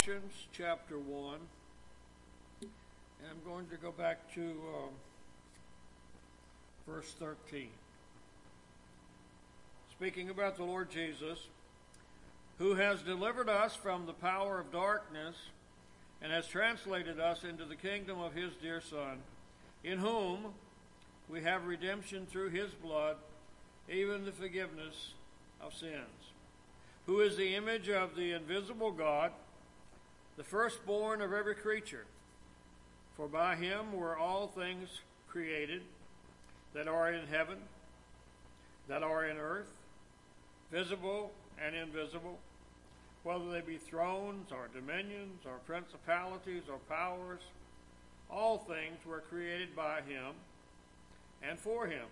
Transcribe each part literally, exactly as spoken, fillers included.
Colossians chapter one, and I'm going to go back to um, verse thirteen. Speaking about the Lord Jesus, who has delivered us from the power of darkness and has translated us into the kingdom of his dear Son, in whom we have redemption through his blood, even the forgiveness of sins, who is the image of the invisible God, the firstborn of every creature. For by him were all things created that are in heaven, that are in earth, visible and invisible, whether they be thrones or dominions or principalities or powers. All things were created by him and for him.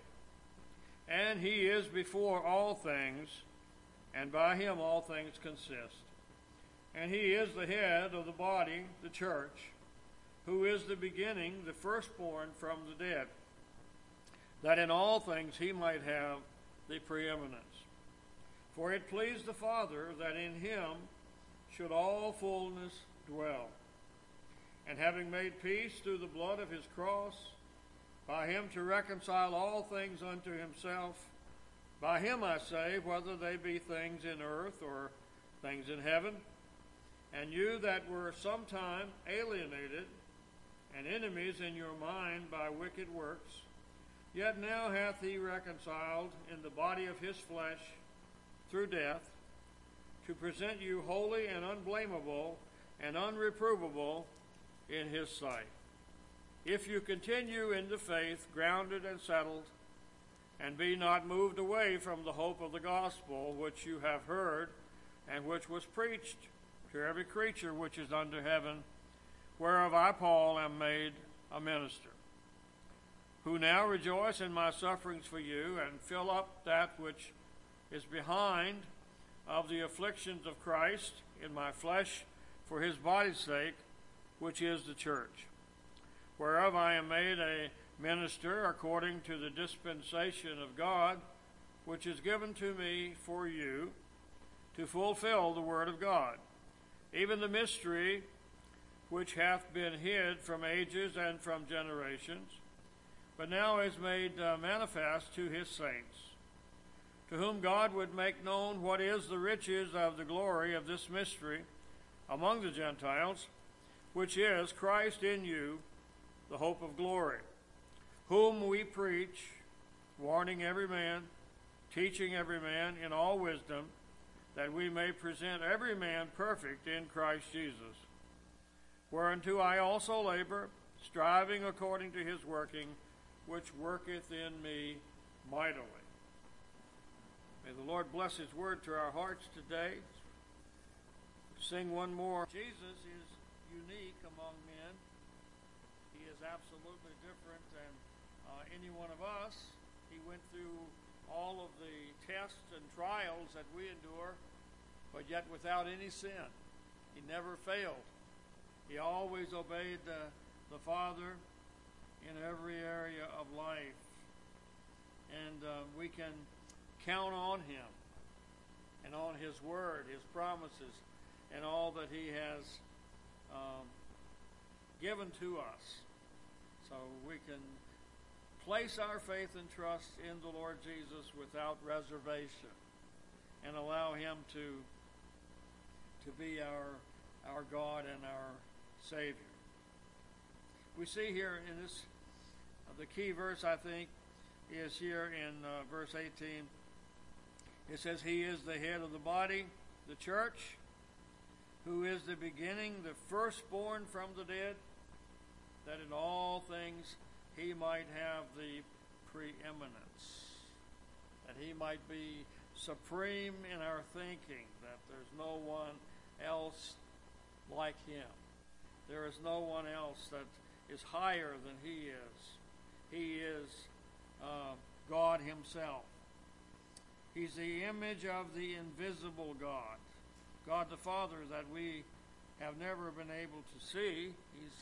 And he is before all things, and by him all things consist. And he is the head of the body, the church, who is the beginning, the firstborn from the dead, that in all things he might have the preeminence. For it pleased the Father that in him should all fullness dwell. And having made peace through the blood of his cross, by him to reconcile all things unto himself, by him I say, whether they be things in earth or things in heaven, and you that were sometime alienated and enemies in your mind by wicked works, yet now hath he reconciled in the body of his flesh through death, to present you holy and unblameable and unreprovable in his sight. If you continue in the faith, grounded and settled, and be not moved away from the hope of the gospel which you have heard, and which was preached to every creature which is under heaven, whereof I, Paul, am made a minister, who now rejoice in my sufferings for you, and fill up that which is behind of the afflictions of Christ in my flesh for his body's sake, which is the church, whereof I am made a minister according to the dispensation of God, which is given to me for you to fulfill the word of God, even the mystery which hath been hid from ages and from generations, but now is made uh, manifest to his saints, to whom God would make known what is the riches of the glory of this mystery among the Gentiles, which is Christ in you, the hope of glory, whom we preach, warning every man, teaching every man in all wisdom, that we may present every man perfect in Christ Jesus. Whereunto I also labor, striving according to his working, which worketh in me mightily. May the Lord bless his word to our hearts today. Sing one more. Jesus is unique among men. He is absolutely different than uh, any one of us. He went through all of the tests and trials that we endure, but yet without any sin. He never failed. He always obeyed the, the Father in every area of life. And uh, we can count on him and on his word, his promises, and all that he has um, given to us. So we can place our faith and trust in the Lord Jesus without reservation and allow him to to be our our God and our Savior. We see here in this, uh, the key verse, I think, is here in uh, verse eighteen. It says, he is the head of the body, the church, who is the beginning, the firstborn from the dead, that in all things he might have the preeminence, that he might be supreme in our thinking, that there's no one else like him. There is no one else that is higher than he is. He is uh, God himself. He's the image of the invisible God, God the Father that we have never been able to see. He's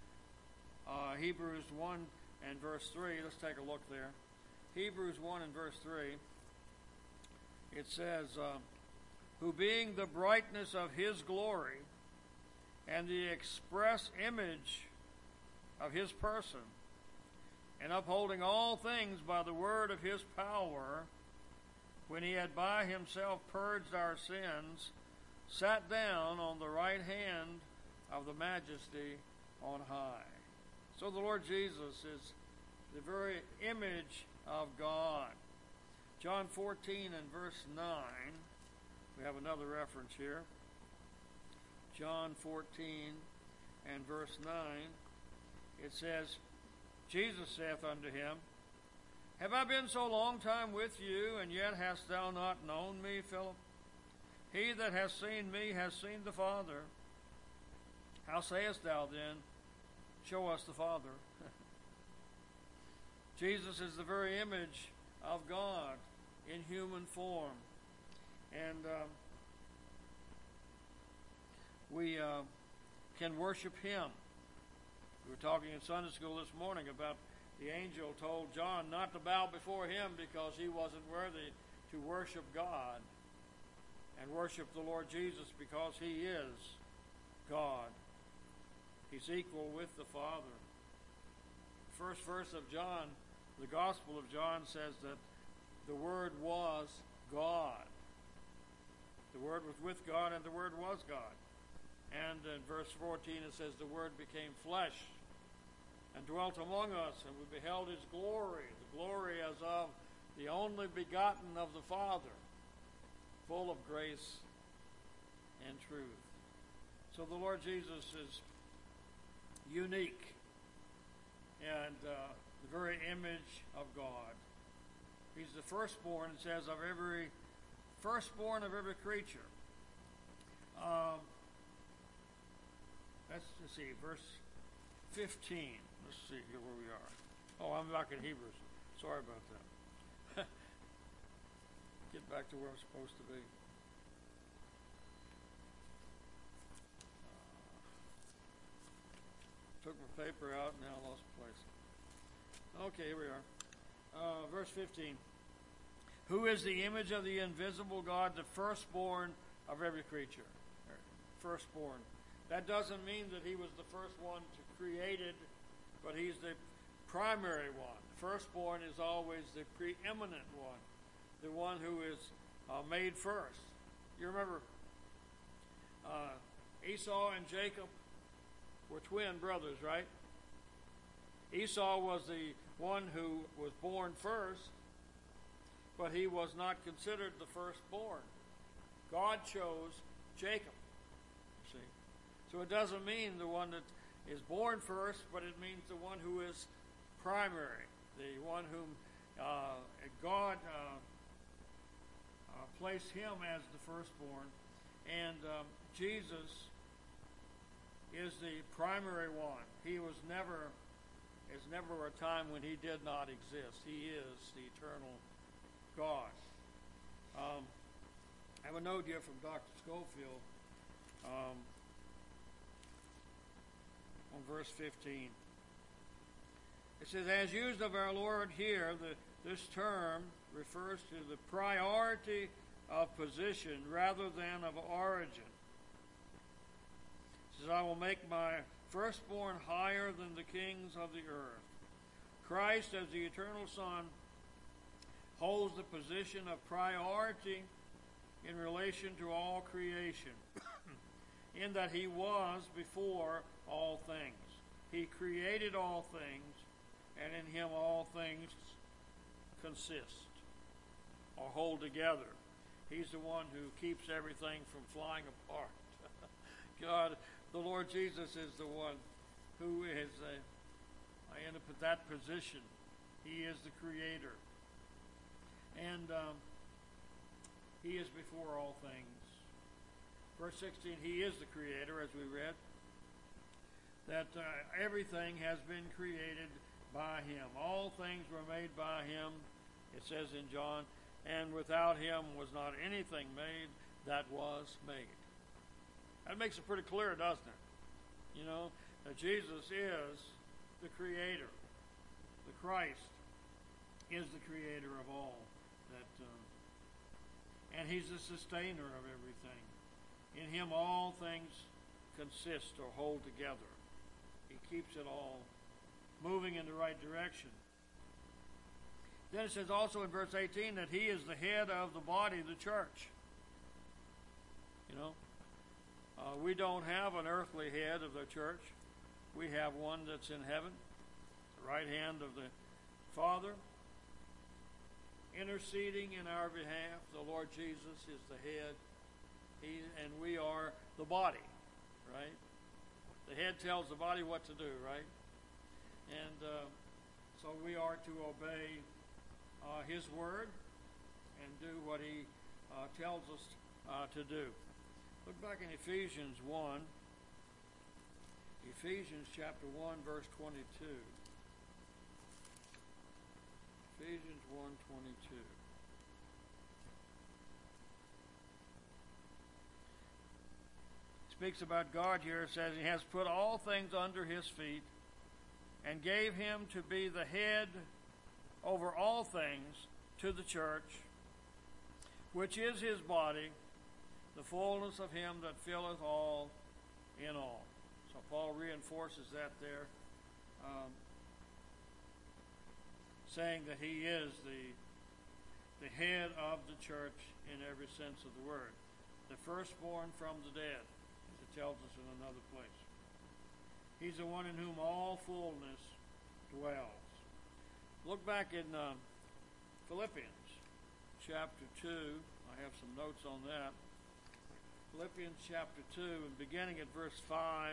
uh, Hebrews one and verse three. Let's take a look there. Hebrews one and verse three. It says, uh, who being the brightness of his glory and the express image of his person, and upholding all things by the word of his power, when he had by himself purged our sins, sat down on the right hand of the majesty on high. So the Lord Jesus is the very image of God. John fourteen and verse nine, we have another reference here. John fourteen and verse nine, it says, Jesus saith unto him, Have I been so long time with you, and yet hast thou not known me, Philip? He that hath seen me has seen the Father. How sayest thou then, Show us the Father? Jesus is the very image of God in human form. And uh, we uh, can worship him. We were talking in Sunday school this morning about the angel told John not to bow before him because he wasn't worthy to worship God and worship the Lord Jesus because he is God. He's equal with the Father. First verse of John, the Gospel of John, says that the Word was God. The Word was with God, and the Word was God. And in verse fourteen it says, the Word became flesh and dwelt among us, and we beheld his glory, the glory as of the only begotten of the Father, full of grace and truth. So the Lord Jesus is unique and uh, the very image of God. He's the firstborn, it says, of every firstborn of every creature. Um, let's, let's see, verse fifteen. Let's see here where we are. Oh, I'm back in Hebrews. Sorry about that. Get back to where I'm supposed to be. Took my paper out, now I lost place. Okay, here we are. Uh, verse fifteen. Who is the image of the invisible God, the firstborn of every creature? Firstborn. That doesn't mean that he was the first one to create it, but he's the primary one. The firstborn is always the preeminent one, the one who is uh, made first. You remember uh, Esau and Jacob were twin brothers, right? Esau was the one who was born first, but he was not considered the firstborn. God chose Jacob, you see. So it doesn't mean the one that is born first, but it means the one who is primary, the one whom uh, God uh, uh, placed him as the firstborn. And um, Jesus is the primary one. He was never, there's never a time when he did not exist. He is the eternal God. Um, I have a note here from Doctor Schofield um, on verse fifteen. It says, as used of our Lord here, the, this term refers to the priority of position rather than of origin. It says, I will make my firstborn higher than the kings of the earth. Christ, as the eternal Son, holds the position of priority in relation to all creation, in that he was before all things. He created all things, and in him all things consist or hold together. He's the one who keeps everything from flying apart. God, the Lord Jesus is the one who is a, I end up at that position. He is the creator. And um, he is before all things. Verse sixteen, he is the creator, as we read. That uh, everything has been created by him. All things were made by him, it says in John, and without him was not anything made that was made. That makes it pretty clear, doesn't it? You know, that Jesus is the creator. The Christ is the creator of all. That, uh, and he's the sustainer of everything. In him all things consist or hold together. He keeps it all moving in the right direction. Then it says also in verse eighteen that he is the head of the body, the church. You know, uh, we don't have an earthly head of the church. We have one that's in heaven, the right hand of the Father, interceding in our behalf. The Lord Jesus is the head, he, and we are the body, right? The head tells the body what to do, right? And uh, so we are to obey uh, his word and do what he uh, tells us uh, to do. Look back in Ephesians one. Ephesians chapter one, verse twenty-two. Ephesians one twenty-two. Speaks about God here. It says he has put all things under his feet and gave him to be the head over all things to the church, which is his body, the fullness of him that filleth all in all. So Paul reinforces that there, um, saying that he is the the head of the church in every sense of the word, the firstborn from the dead, as it tells us in another place. He's the one in whom all fullness dwells. Look back in uh, Philippians chapter two. I have some notes on that. Philippians chapter two, and beginning at verse five.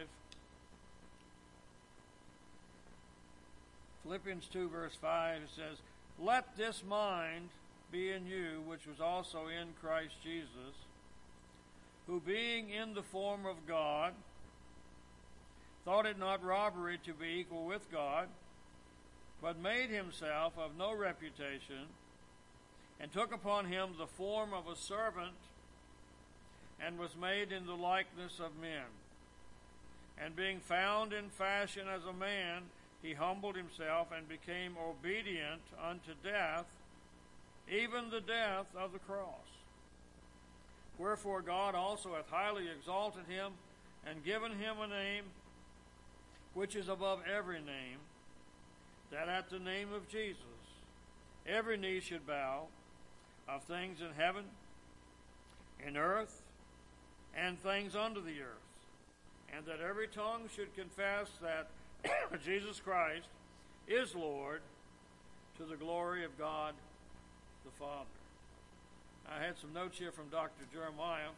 Philippians two, verse five, it says, "Let this mind be in you, which was also in Christ Jesus, who being in the form of God, thought it not robbery to be equal with God, but made himself of no reputation, and took upon him the form of a servant, and was made in the likeness of men. And being found in fashion as a man, he humbled himself and became obedient unto death, even the death of the cross. Wherefore God also hath highly exalted him, and given him a name which is above every name, that at the name of Jesus every knee should bow, of things in heaven, in earth, and things under the earth, and that every tongue should confess that Jesus Christ is Lord, to the glory of God the Father." I had some notes here from Doctor Jeremiah.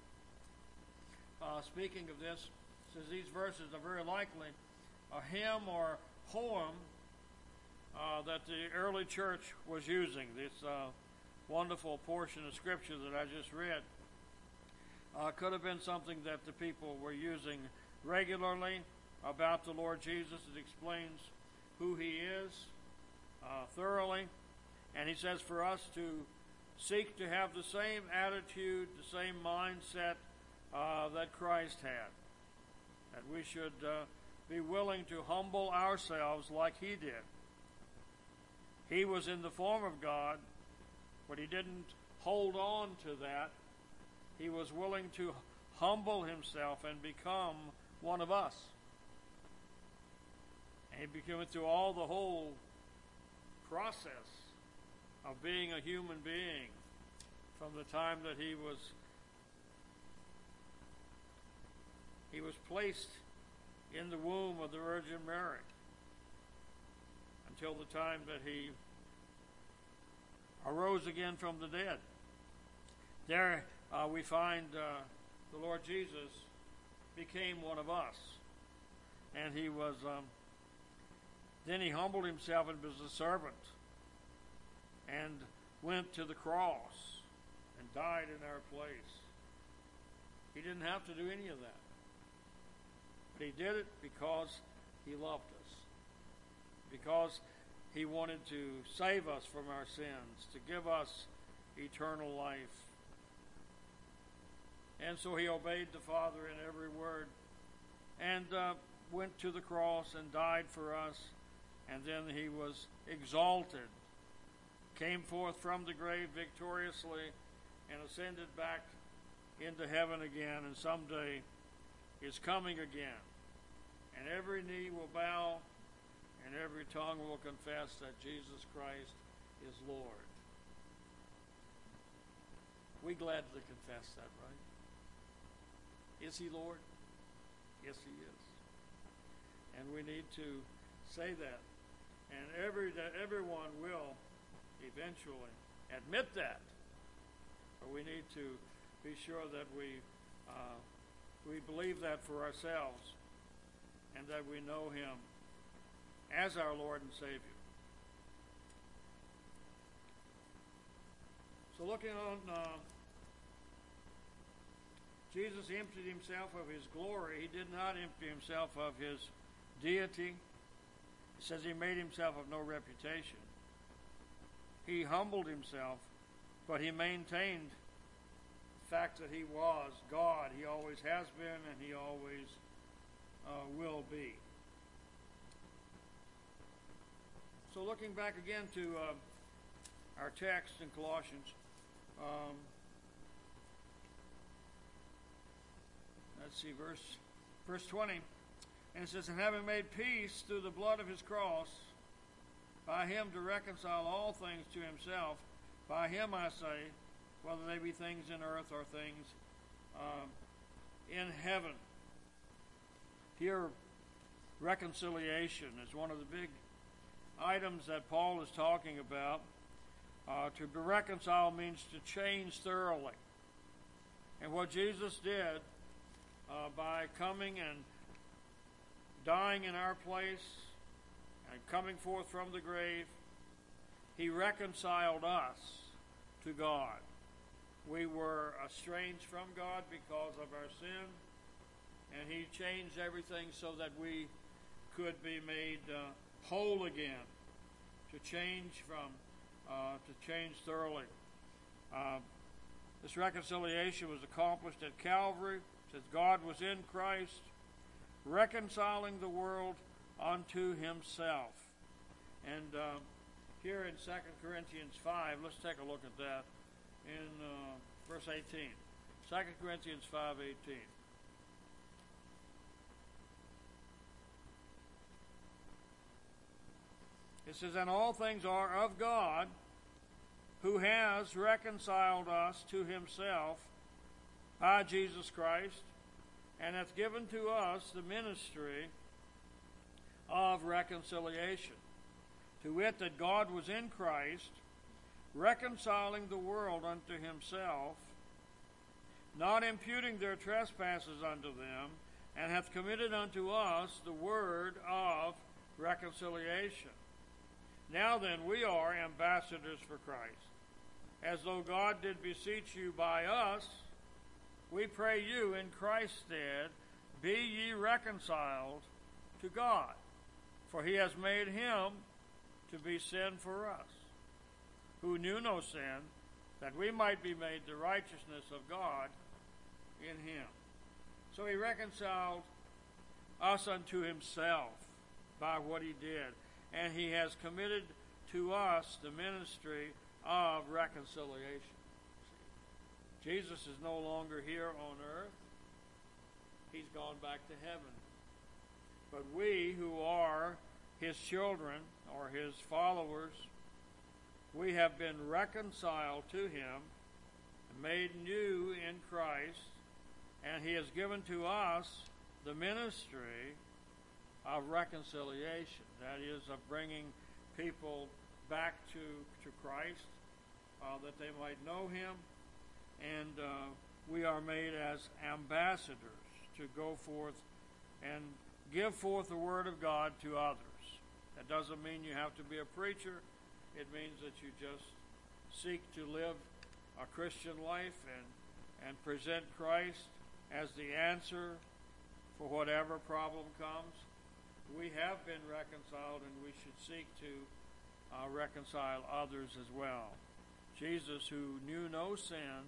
Uh, speaking of this, says these verses are very likely a hymn or poem uh, that the early church was using. This uh, wonderful portion of Scripture that I just read uh, could have been something that the people were using regularly about the Lord Jesus. It explains who he is uh, thoroughly. And he says for us to seek to have the same attitude, the same mindset uh, that Christ had. That we should uh, be willing to humble ourselves like he did. He was in the form of God, but he didn't hold on to that. He was willing to humble himself and become one of us. And he became through all the whole process of being a human being from the time that he was he was placed in the womb of the Virgin Mary until the time that he arose again from the dead. There uh, we find uh, the Lord Jesus became one of us, and he was um, then he humbled himself and was a servant and went to the cross and died in our place. He didn't have to do any of that. But he did it because he loved us. Because he wanted to save us from our sins, to give us eternal life. And so he obeyed the Father in every word and uh, went to the cross and died for us. And then he was exalted, came forth from the grave victoriously, and ascended back into heaven again. And someday is coming again. And every knee will bow, and every tongue will confess that Jesus Christ is Lord. We gladly confess that, right? Is he Lord? Yes, he is. And we need to say that. And every that everyone will eventually admit that. But we need to be sure that we uh, we believe that for ourselves, and that we know him as our Lord and Savior. So looking on, uh, Jesus emptied himself of his glory. He did not empty himself of his deity. It says he made himself of no reputation. He humbled himself, but he maintained the fact that he was God. He always has been, and he always uh, will be. So looking back again to uh, our text in Colossians, um, let's see, verse verse twenty, and it says, "And having made peace through the blood of his cross, by him to reconcile all things to himself, by him I say, whether they be things in earth or things um, in heaven." Here, reconciliation is one of the big items that Paul is talking about. Uh, to be reconciled means to change thoroughly. And what Jesus did uh, by coming and dying in our place and coming forth from the grave, he reconciled us to God. We were estranged from God because of our sin, and he changed everything so that we could be made uh, whole again, to change from, uh, to change thoroughly. Uh, this reconciliation was accomplished at Calvary. It says God was in Christ, reconciling the world unto himself. And uh, here in Second Corinthians five, let's take a look at that in uh, verse eighteen. Second Corinthians five eighteen. It says, "And all things are of God, who has reconciled us to himself by Jesus Christ, and hath given to us the ministry of reconciliation. To wit, that God was in Christ, reconciling the world unto himself, not imputing their trespasses unto them, and hath committed unto us the word of reconciliation. Now then, we are ambassadors for Christ. As though God did beseech you by us, we pray you in Christ's stead, be ye reconciled to God. For he has made him to be sin for us, who knew no sin, that we might be made the righteousness of God in him." So he reconciled us unto himself by what he did. And he has committed to us the ministry of reconciliation. Jesus is no longer here on earth. He's gone back to heaven. But we who are his children or his followers, we have been reconciled to him, made new in Christ, and he has given to us the ministry of reconciliation. That is, of bringing people back to, to Christ, uh, that they might know him. And uh, we are made as ambassadors to go forth and give forth the word of God to others. That doesn't mean you have to be a preacher. It means that you just seek to live a Christian life and, and present Christ as the answer for whatever problem comes. We have been reconciled, and we should seek to uh, reconcile others as well. Jesus, who knew no sin,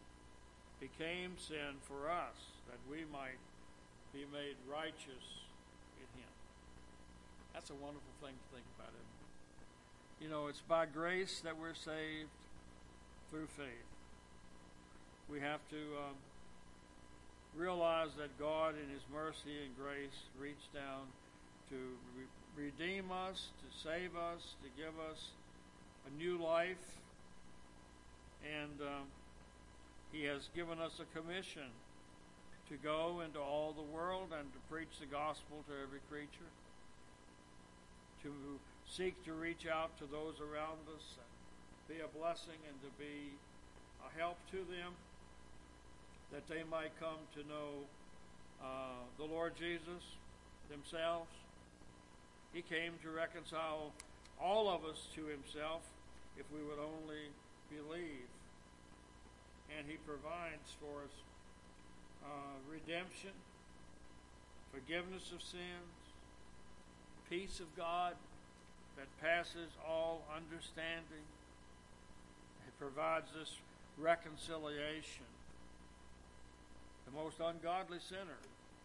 became sin for us, that we might be made righteous in him. That's a wonderful thing to think about, isn't it? You know, it's by grace that we're saved through faith. We have to um, realize that God in his mercy and grace reached down to re- redeem us, to save us, to give us a new life. And um, he has given us a commission to go into all the world and to preach the gospel to every creature, to seek to reach out to those around us and be a blessing and to be a help to them, that they might come to know uh, the Lord Jesus themselves. He came to reconcile all of us to himself if we would only believe. And he provides for us uh, redemption, forgiveness of sins, peace of God that passes all understanding. He provides this reconciliation. The most ungodly sinner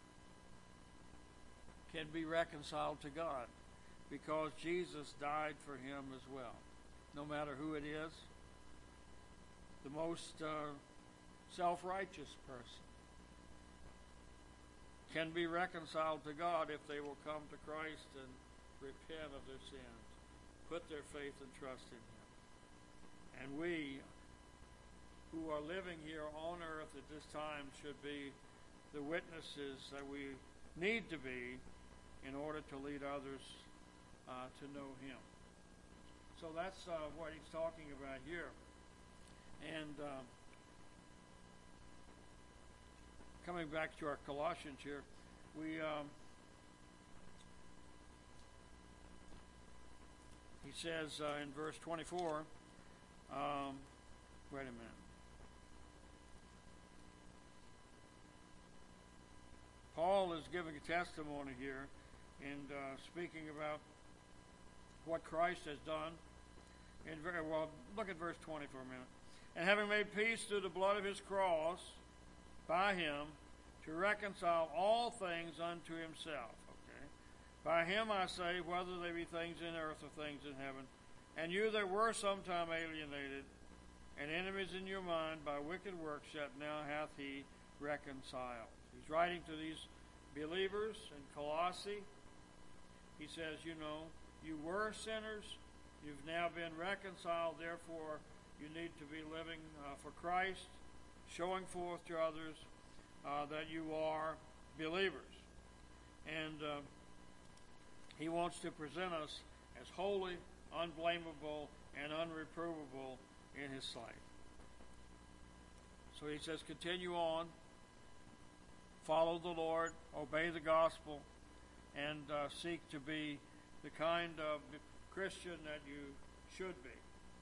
can be reconciled to God because Jesus died for him as well. No matter who it is, the most uh, self-righteous person can be reconciled to God if they will come to Christ and repent of their sins, put their faith and trust in him. And we who are living here on earth at this time should be the witnesses that we need to be in order to lead others uh, to know him. So that's uh, what he's talking about here. And uh, coming back to our Colossians here, we um, he says uh, in verse twenty-four, um, wait a minute. Paul is giving a testimony here and uh, speaking about what Christ has done. And very well, look at verse twenty for a minute. And having made peace through the blood of his cross, by him, to reconcile all things unto himself. Okay, by him I say, whether they be things in earth or things in heaven, and you that were sometime alienated, and enemies in your mind by wicked works, yet now hath he reconciled. He's writing to these believers in Colossae. He says, you know, you were sinners, you've now been reconciled, therefore you need to be living uh, for Christ, showing forth to others uh, that you are believers. And uh, he wants to present us as holy, unblameable, and unreprovable in his sight. So he says, continue on, follow the Lord, obey the gospel, and uh, seek to be the kind of Christian that you should be.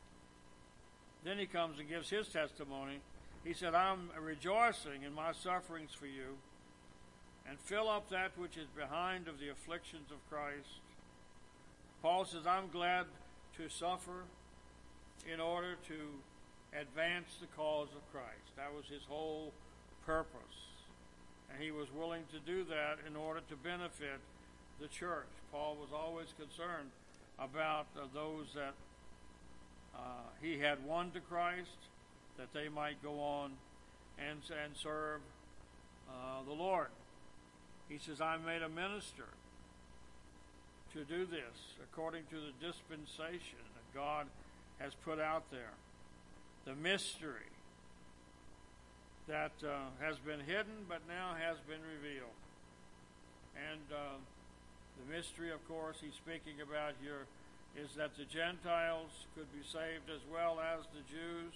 Then he comes and gives his testimony. He said, I'm rejoicing in my sufferings for you, and fill up that which is behind of the afflictions of Christ. Paul says, I'm glad to suffer in order to advance the cause of Christ. That was his whole purpose. And he was willing to do that in order to benefit the church. Paul was always concerned about uh, those that uh, he had won to Christ, that they might go on and, and serve uh, the Lord. He says, I'm made a minister to do this according to the dispensation that God has put out there. The mystery that uh, has been hidden but now has been revealed. And uh, the mystery, of course, he's speaking about here is that the Gentiles could be saved as well as the Jews.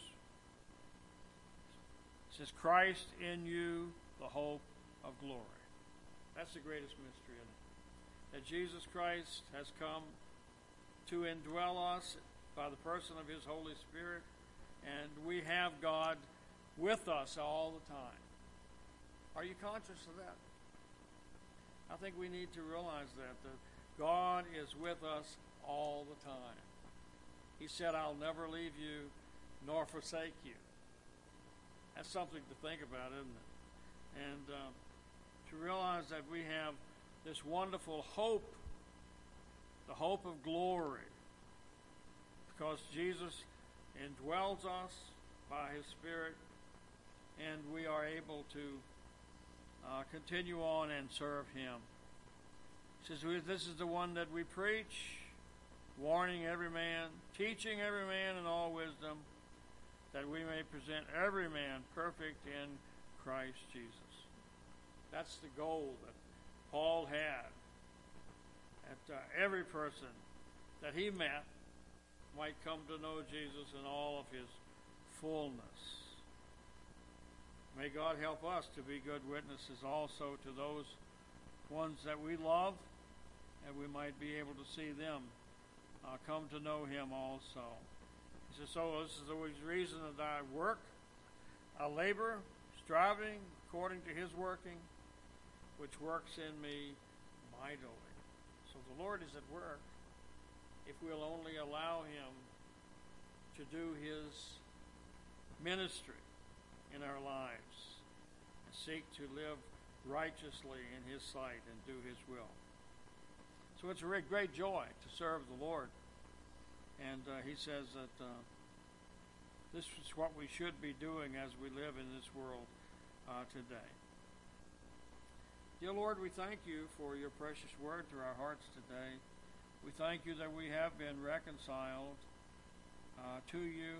It says, Christ in you, the hope of glory. That's the greatest mystery in it. That Jesus Christ has come to indwell us by the person of his Holy Spirit, and we have God with us all the time. Are you conscious of that? I think we need to realize that, that God is with us all the time. He said, I'll never leave you nor forsake you. That's something to think about, isn't it? And uh, to realize that we have this wonderful hope, the hope of glory, because Jesus indwells us by his Spirit, and we are able to uh, continue on and serve him. He says, this is the one that we preach, warning every man, teaching every man in all wisdom, that we may present every man perfect in Christ Jesus. That's the goal that Paul had, that uh, every person that he met might come to know Jesus in all of his fullness. May God help us to be good witnesses also to those ones that we love, and we might be able to see them uh, come to know him also. He says, so this is the reason that I work, I labor, striving according to his working, which works in me mightily. So the Lord is at work if we'll only allow him to do his ministry in our lives and seek to live righteously in his sight and do his will. So it's a great, great joy to serve the Lord. And uh, he says that uh, this is what we should be doing as we live in this world uh, today. Dear Lord, we thank you for your precious word to our hearts today. We thank you that we have been reconciled uh, to you.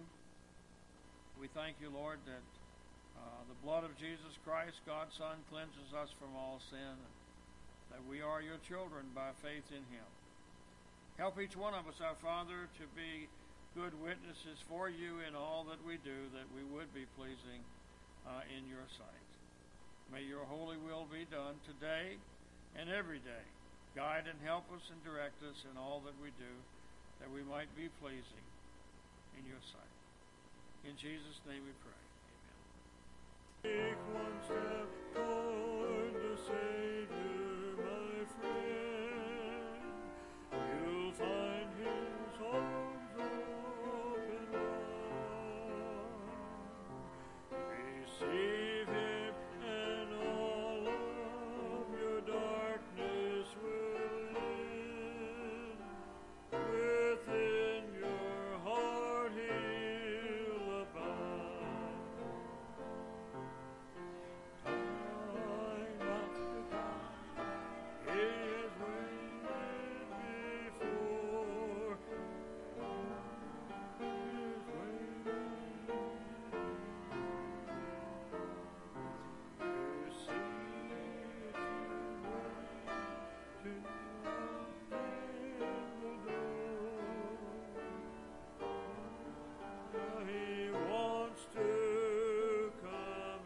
We thank you, Lord, that uh, the blood of Jesus Christ, God's Son, cleanses us from all sin, that we are your children by faith in him. Help each one of us, our Father, to be good witnesses for you in all that we do, that we would be pleasing uh, in your sight. May your holy will be done today and every day. Guide and help us and direct us in all that we do, that we might be pleasing in your sight. In Jesus' name we pray. Amen. Take one step toward the Savior.